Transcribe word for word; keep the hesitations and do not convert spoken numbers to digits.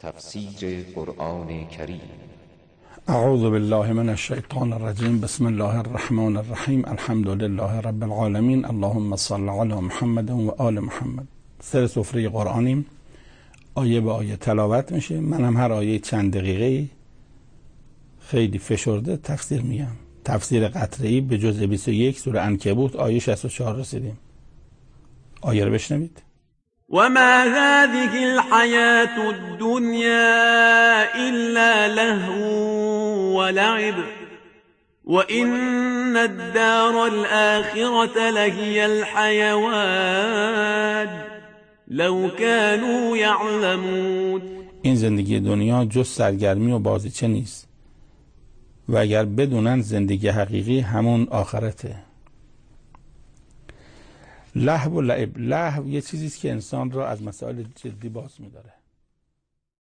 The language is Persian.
تفسیر قرآن کریم. اعوذ بالله من الشیطان الرجیم. بسم الله الرحمن الرحیم. الحمد لله رب العالمین. اللهم صل علی محمد و آل محمد. سر سفره قرآنیم، آیه به آیه تلاوت میشه. من هم هر آیه چند دقیقه خیلی فشرده تفسیر میگم. تفسیر قطره‌ای به جزء بیست و یک سوره عنکبوت آیه شصت و چهار رسیدیم. آیه رو بشنوید. وما هذه الحياة الدنيا إلا لهو ولعب وإن الدار الآخرة لهي الحيوان لو كانوا يعلمون. این زندگی دنیا جز سرگرمی و بازیچه نیست و اگر بدونن زندگی حقیقی همون آخرته. لهو و لعب. لهو یه چیزیست که انسان را از مسائل جدی باز می‌داره.